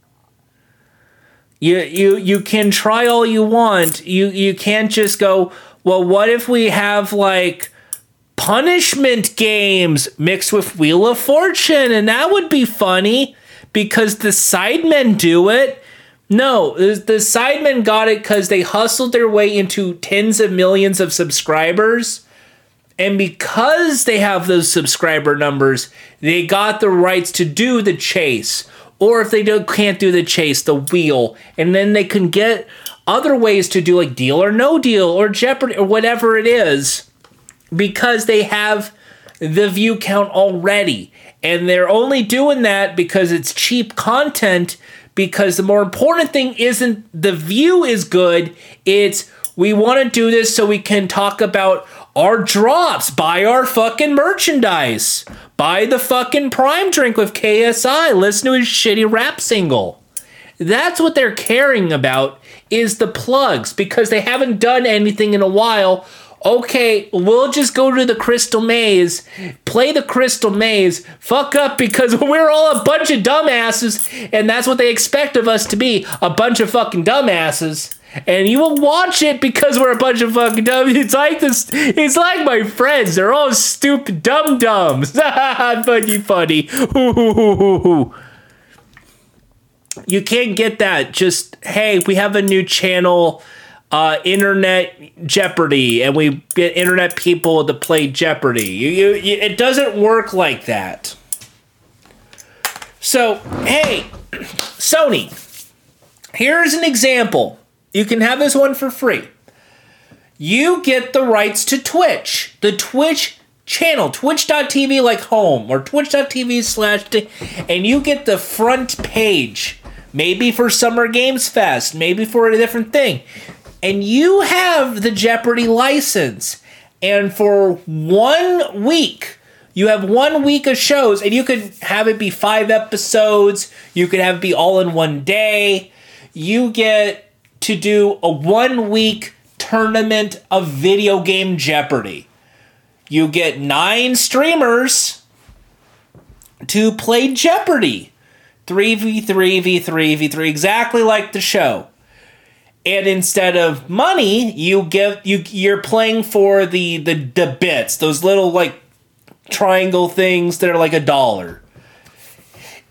S1: You you you can try all you want. You you can't just go, well, what if we have like punishment games mixed with Wheel of Fortune and that would be funny because the Sidemen do it. No, the Sidemen got it because they hustled their way into tens of millions of subscribers. And because they have those subscriber numbers, they got the rights to do the chase. Or if they don't, can't do the chase, the wheel. And then they can get other ways to do like Deal or No Deal or Jeopardy or whatever it is. Because they have the view count already. And they're only doing that because it's cheap content. Because the more important thing isn't the view is good. It's we want to do this so we can talk about our drops. Buy our fucking merchandise. Buy the fucking Prime drink with K S I. Listen to his shitty rap single. That's what they're caring about is the plugs because they haven't done anything in a while. Okay, we'll just go to the Crystal Maze, play the Crystal Maze, fuck up because we're all a bunch of dumbasses and that's what they expect of us to be, a bunch of fucking dumbasses. And you will watch it because we're a bunch of fucking dumb. It's like this. It's like my friends. They're all stupid dum dums. Funny, funny. You can't get that. Just hey, we have a new channel, uh, Internet Jeopardy, and we get internet people to play Jeopardy. You, you, you, it doesn't work like that. So hey, Sony. Here's an example. You can have this one for free. You get the rights to Twitch. The Twitch channel. Twitch dot T V like home. Or Twitch dot T V slash... And you get the front page. Maybe for Summer Games Fest. Maybe for a different thing. And you have the Jeopardy license. And for one week... You have one week of shows. And you could have it be five episodes. You could have it be all in one day. You get... to do a one-week tournament of video game Jeopardy. You get nine streamers to play Jeopardy. three v three v three v three, exactly like the show. And instead of money, you give you you're playing for the the, the bits, those little like triangle things that are like a dollar.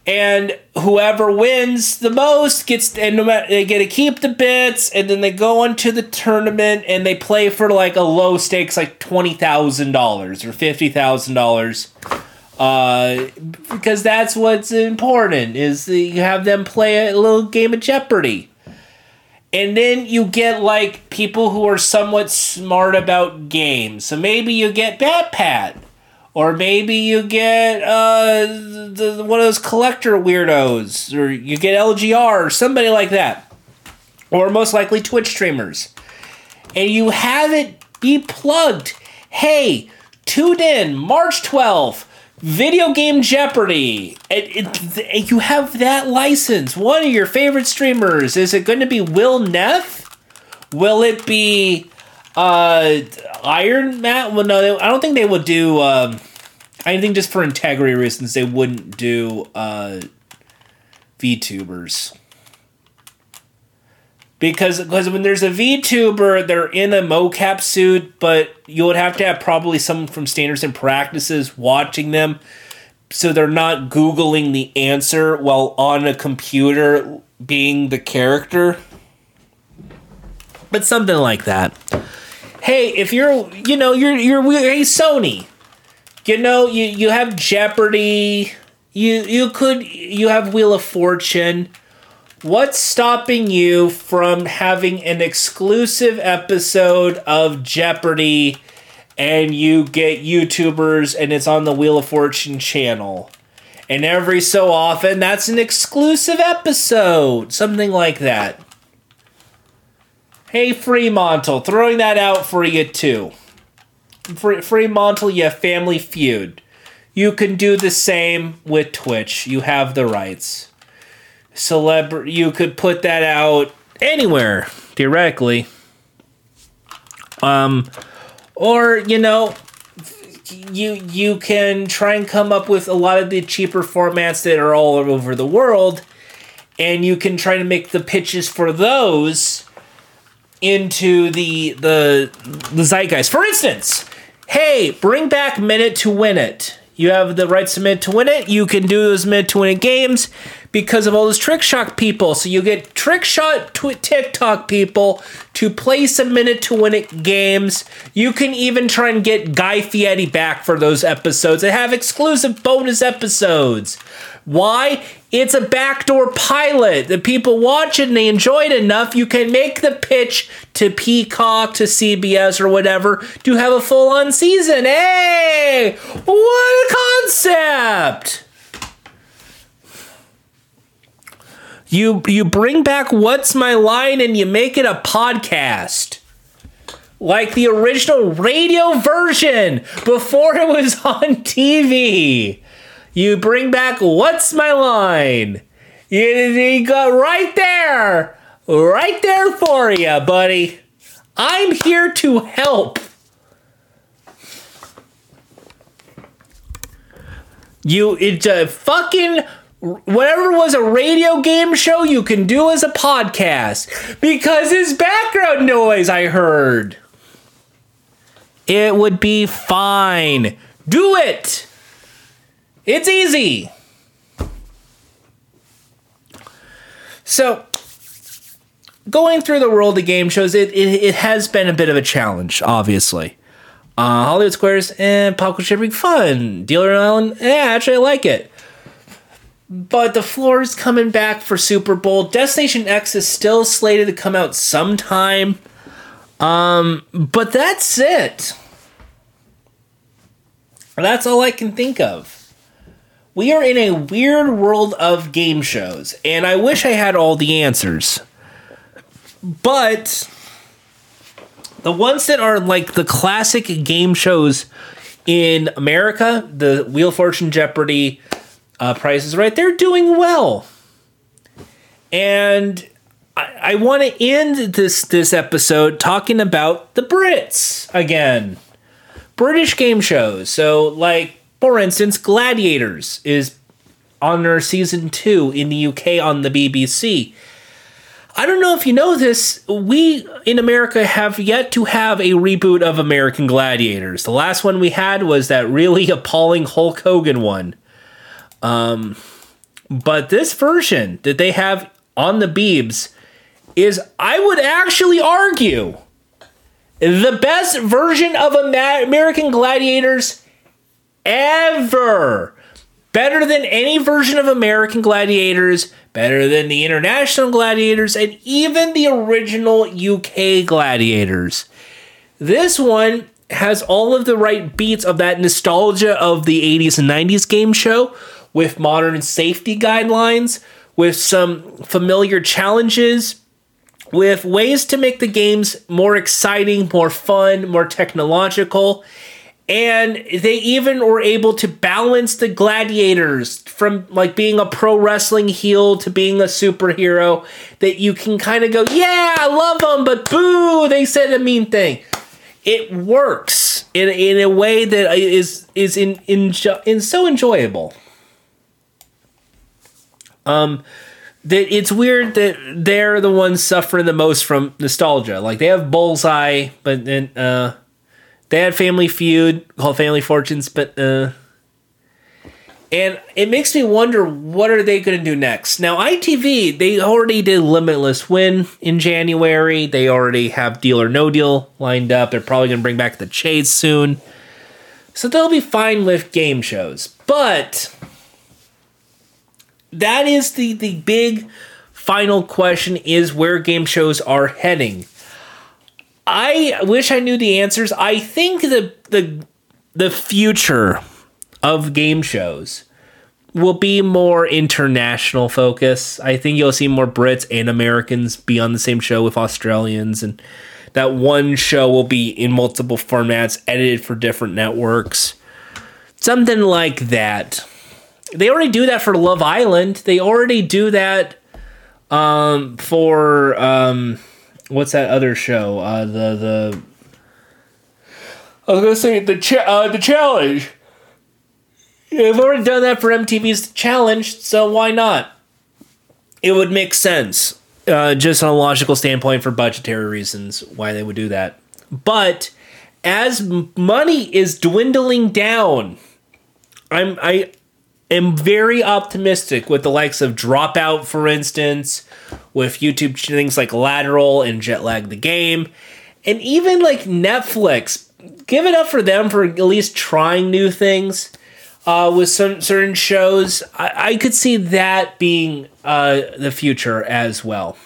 S1: And whoever wins the most gets, and no matter, they get to keep the bits, and then they go into the tournament and they play for like a low stakes, like twenty thousand dollars or fifty thousand dollars. Uh, because that's what's important, is that you have them play a little game of Jeopardy. And then you get like people who are somewhat smart about games. So maybe you get BatPat. Or maybe you get uh, the, one of those collector weirdos. Or you get L G R or somebody like that. Or most likely Twitch streamers. And you have it be plugged. Hey, tune in March twelfth. Video Game Jeopardy. It, it, you have that license. One of your favorite streamers. Is it going to be Will Neff? Will it be... Uh, Iron Man? Well, no, they, I don't think they would do. Um, I think just for integrity reasons, they wouldn't do uh, VTubers. Because because when there's a VTuber, they're in a mocap suit, but you would have to have probably someone from Standards and Practices watching them, so they're not Googling the answer while on a computer being the character. But something like that. Hey, if you're, you know, you're, you're, hey, Sony, you know, you, you have Jeopardy, you, you could, you have Wheel of Fortune. What's stopping you from having an exclusive episode of Jeopardy and you get YouTubers and it's on the Wheel of Fortune channel? And every so often, that's an exclusive episode. Something like that. Hey, Fremantle, throwing that out for you too. Fre- Fremantle, you have Family Feud. You can do the same with Twitch. You have the rights. Celebr- you could put that out anywhere, theoretically. Um, or, you know, you you can try and come up with a lot of the cheaper formats that are all over the world, and you can try to make the pitches for those into the the the zeitgeist. For instance, hey, bring back Minute to Win It. You have the rights to Minute to Win It. You can do those Minute to Win It games because of all those Trick Shot people. So you get Trick Shot tw- TikTok people to play some Minute to Win It games. You can even try and get Guy Fieri back for those episodes and have exclusive bonus episodes. Why? It's a backdoor pilot. The people watch it and they enjoy it enough. You can make the pitch to Peacock, to C B S or whatever to have a full-on season. Hey! What a concept! You, you bring back What's My Line and you make it a podcast. Like the original radio version before it was on T V. You bring back What's My Line? You, you got right there. Right there for you, buddy. I'm here to help. You, it's a fucking, whatever was a radio game show, you can do as a podcast. Because it's background noise, I heard. It would be fine. Do it. It's easy. So, going through the world of game shows, it, it, it has been a bit of a challenge, obviously. Uh, Hollywood Squares and Pop Culture Big Fun. Dealer Island, yeah, actually I like it. But the floor is coming back for Super Bowl. Destination X is still slated to come out sometime. Um, but that's it. That's all I can think of. We are in a weird world of game shows, and I wish I had all the answers. But the ones that are like the classic game shows in America, the Wheel of Fortune, Jeopardy, uh, Price is Right, they're doing well. And I, I want to end this, this episode talking about the Brits again. British game shows. So, like, for instance, Gladiators is on their season two in the U K on the B B C. I don't know if you know this, we in America have yet to have a reboot of American Gladiators. The last one we had was that really appalling Hulk Hogan one. Um, But this version that they have on the Beebs is, I would actually argue, the best version of American Gladiators ever. Better than any version of American Gladiators, better than the International Gladiators, and even the original U K Gladiators. This one has all of the right beats of that nostalgia of the eighties and nineties game show, with modern safety guidelines, with some familiar challenges, with ways to make the games more exciting, more fun, more technological. And they even were able to balance the gladiators from like being a pro wrestling heel to being a superhero, that you can kind of go, yeah, I love them, but boo, they said a mean thing. It works in in a way that is is in in, in so enjoyable. Um, that it's weird that they're the ones suffering the most from nostalgia. Like, they have Bullseye, but then uh, they had Family Feud called Family Fortunes, but uh, and it makes me wonder, what are they going to do next? Now, I T V, they already did Limitless Win in January. They already have Deal or No Deal lined up. They're probably going to bring back The Chase soon. So they'll be fine with game shows. But that is the, the big final question, is where game shows are heading. I wish I knew the answers. I think the the the future of game shows will be more international focus. I think you'll see more Brits and Americans be on the same show with Australians, and that one show will be in multiple formats, edited for different networks. Something like that. They already do that for Love Island. They already do that um, for um, what's that other show? Uh, the the I was gonna say the cha- uh, the Challenge. They've already done that for M T V's Challenge, so why not? It would make sense, uh, just on a logical standpoint, for budgetary reasons, why they would do that. But as money is dwindling down, I'm I am very optimistic with the likes of Dropout, for instance, with YouTube things like Lateral and Jetlag the Game, and even like Netflix. Give it up for them for at least trying new things. Uh, with some certain shows, I, I could see that being uh, the future as well.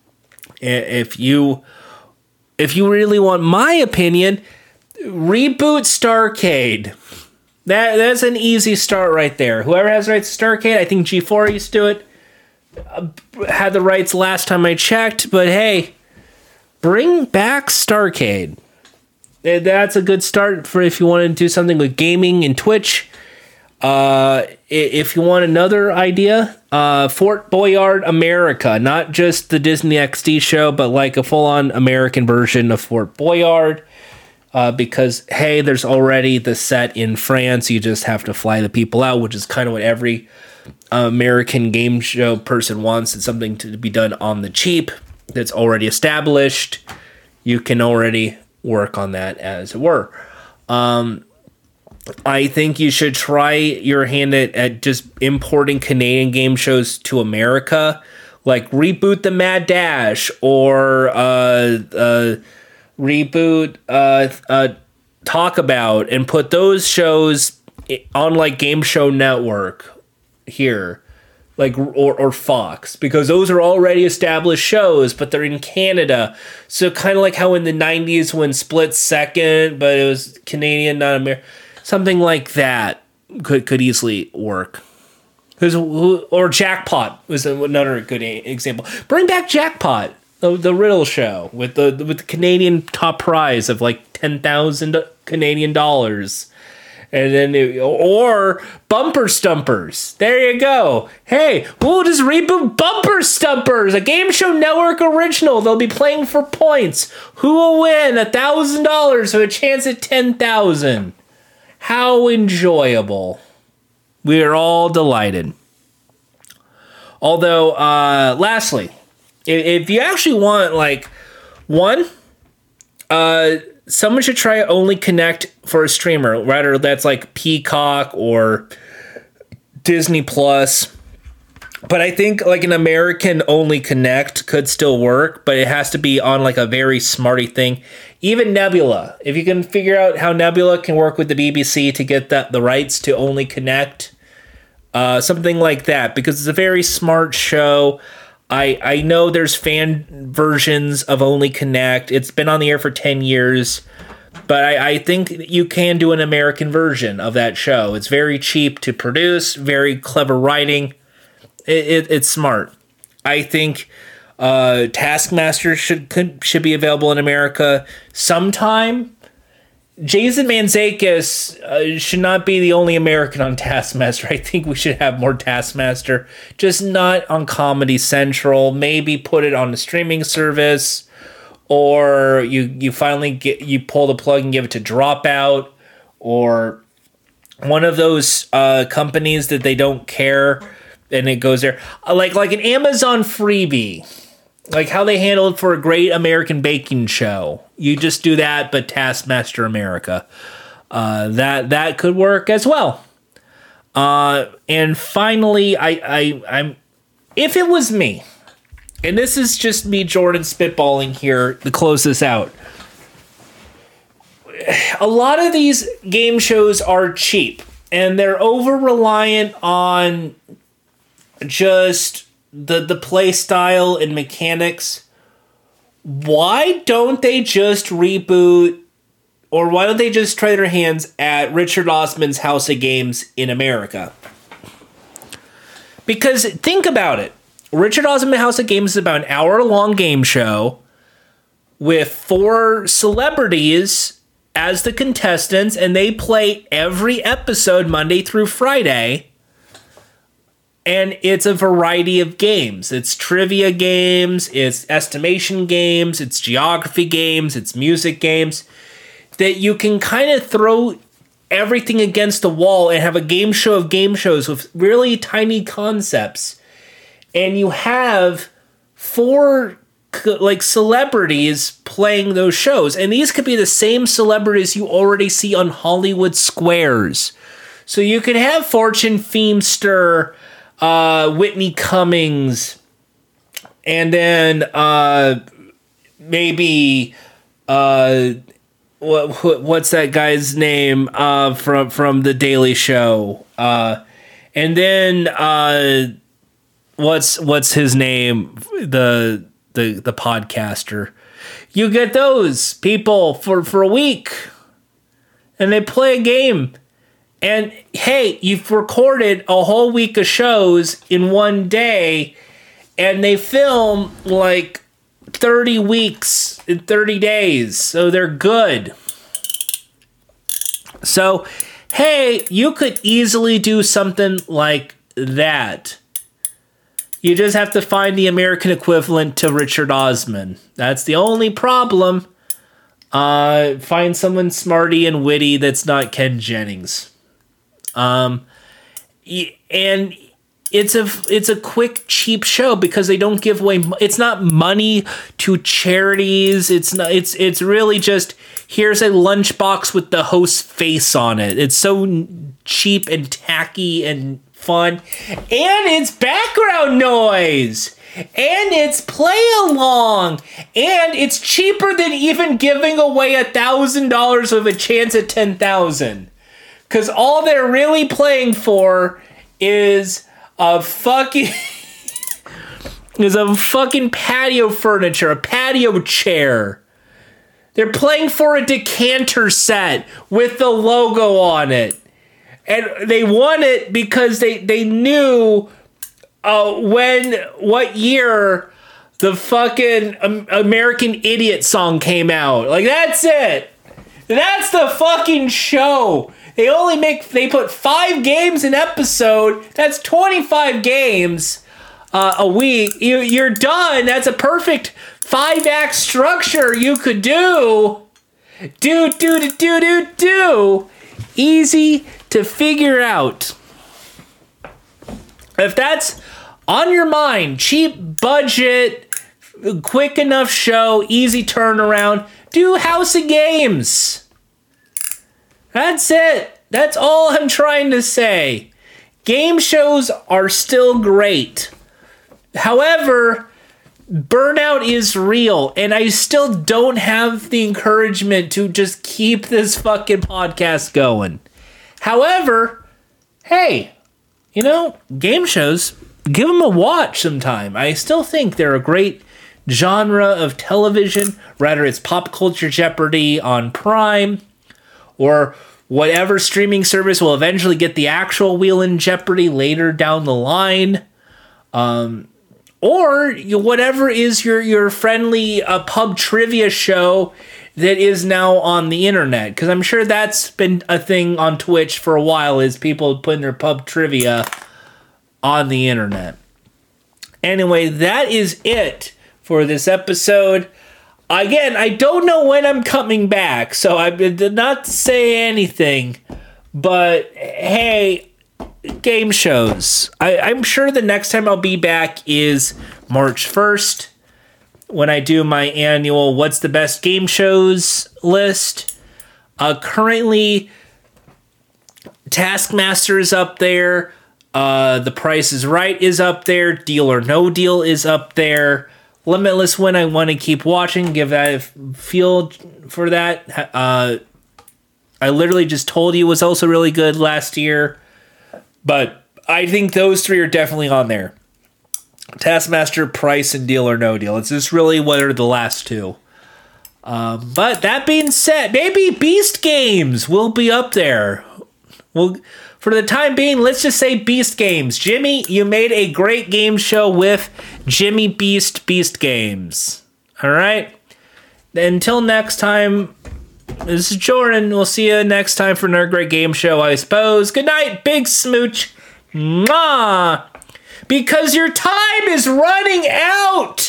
S1: If you, if you really want my opinion, reboot Starcade. That that's an easy start right there. Whoever has rights to Starcade, I think G four used to do it. Uh, had the rights last time I checked, but hey, bring back Starcade. That's a good start for if you want to do something with gaming and Twitch. Uh, if you want another idea, uh, Fort Boyard America, not just the Disney X D show, but like a full-on American version of Fort Boyard. Uh, because, hey, there's already the set in France. You just have to fly the people out, which is kind of what every uh, American game show person wants. It's something to be done on the cheap that's already established. You can already work on that, as it were. Um... I think you should try your hand at, at just importing Canadian game shows to America, like reboot the Mad Dash, or uh, uh, reboot uh, uh, Talk About, and put those shows on like Game Show Network here, like or or Fox, because those are already established shows, but they're in Canada. So kind of like how in the nineties when Split Second, but it was Canadian, not American. Something like that could could easily work. Or Jackpot was another good example. Bring back Jackpot, the, the riddle show, with the with the Canadian top prize of like ten thousand Canadian dollars, and then it, or Bumper Stumpers. There you go. Hey, we'll just reboot Bumper Stumpers, a Game Show Network original. They'll be playing for points. Who will win a thousand dollars with a chance at ten thousand? How enjoyable. We are all delighted. Although, uh, lastly, if, if you actually want, like, one, uh, someone should try Only Connect for a streamer, whether that's like Peacock or Disney Plus. But I think like an American only Connect could still work, but it has to be on like a very smarty thing. Even Nebula, if you can figure out how Nebula can work with the B B C to get that the rights to only Connect, uh, something like that, because it's a very smart show. I I know there's fan versions of Only Connect. It's been on the air for ten years, but I, I think you can do an American version of that show. It's very cheap to produce, very clever writing. It, it, it's smart. I think uh, Taskmaster should could, should be available in America sometime. Jason Mantzoukas uh, should not be the only American on Taskmaster. I think we should have more Taskmaster, just not on Comedy Central. Maybe put it on a streaming service, or you you finally get you pull the plug and give it to Dropout, or one of those uh, companies that they don't care. And it goes there. Like like an Amazon freebie. Like how they handled it for a Great American Baking Show. You just do that, but Taskmaster America. Uh, that that could work as well. Uh, and finally, I, I I'm if it was me, and this is just me, Jordan, spitballing here to close this out. A lot of these game shows are cheap, and they're over reliant on just the the play style and mechanics. Why don't they just reboot, or why don't they just try their hands at Richard Osman's House of Games in America? Because think about it. Richard Osman House of Games is about an hour-long game show with four celebrities as the contestants, and they play every episode Monday through Friday. And it's a variety of games. It's trivia games, it's estimation games, it's geography games, it's music games, that you can kind of throw everything against the wall and have a game show of game shows with really tiny concepts. And you have four like celebrities playing those shows. And these could be the same celebrities you already see on Hollywood Squares. So you could have Fortune Feimster, Uh, Whitney Cummings, and then uh, maybe uh, what, what what's that guy's name uh, from from the Daily Show, uh, and then uh, what's what's his name the the the podcaster. You get those people for for a week, and they play a game. And hey, you've recorded a whole week of shows in one day, and they film like thirty weeks in thirty days, so they're good. So, hey, you could easily do something like that. You just have to find the American equivalent to Richard Osman. That's the only problem. Uh, find someone smarty and witty that's not Ken Jennings. Um, and it's a it's a quick, cheap show because they don't give away. It's not money to charities. It's not. It's it's really just here's a lunchbox with the host's face on it. It's so cheap and tacky and fun, and it's background noise, and it's play along, and it's cheaper than even giving away a thousand dollars with a chance at ten thousand. Because all they're really playing for is a fucking is a fucking patio furniture, a patio chair. They're playing for a decanter set with the logo on it. And they won it because they, they knew uh, when, what year the fucking um, American Idiot song came out. Like, that's it. That's the fucking show. They only make, they put five games an episode. That's twenty-five games uh, a week. You, you're done. That's a perfect five-act structure you could do. Do, do, do, do, do, do. Easy to figure out. If that's on your mind, cheap budget, quick enough show, easy turnaround, do House of Games. That's it. That's all I'm trying to say. Game shows are still great. However, burnout is real, and I still don't have the encouragement to just keep this fucking podcast going. However, hey, you know, game shows, give them a watch sometime. I still think they're a great genre of television, whether it's Pop Culture Jeopardy on Prime or whatever streaming service will eventually get the actual Wheel in Jeopardy later down the line. Um... Or whatever is your, your friendly uh, pub trivia show that is now on the internet. Because I'm sure that's been a thing on Twitch for a while, is people putting their pub trivia on the internet. Anyway, that is it for this episode. Again, I don't know when I'm coming back, so I did not say anything. But hey, game shows. I, I'm sure the next time I'll be back is March first, when I do my annual What's the Best Game Shows list. Uh, currently, Taskmaster is up there. Uh, The Price is Right is up there. Deal or No Deal is up there. Limitless Win, I want to keep watching. Give that a feel for that. Uh, I literally just told you it was also really good last year. But I think those three are definitely on there. Taskmaster, Price, and Deal or No Deal. It's just really what are the last two. Um, but that being said, maybe Beast Games will be up there. Well, for the time being, let's just say Beast Games. Jimmy, you made a great game show with Jimmy Beast Beast Games. All right? Until next time, this is Jordan. We'll see you next time for another great game show, I suppose. Good night, big smooch. Mwah! Because your time is running out!